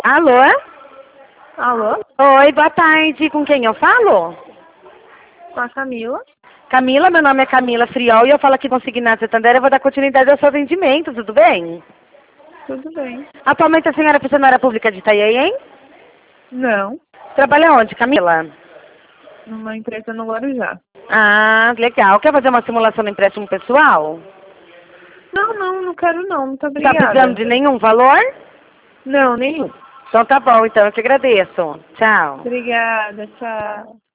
Alô? Alô? Oi, boa tarde. Com quem eu falo? Com a Camila. Camila, meu nome é Camila Friol e eu falo aqui com o Signato Santander. Eu vou dar continuidade ao seu atendimento, tudo bem? Tudo bem. Atualmente a senhora é funcionária pública de Itajaí, hein? Não. Trabalha onde, Camila? Numa empresa no Guarujá. Ah, legal. Quer fazer uma simulação de empréstimo pessoal? Não quero não. Muito Não tá precisando obrigada. de nenhum valor? Não, nenhum. Então tá bom, então eu te agradeço. Tchau. Obrigada, tchau.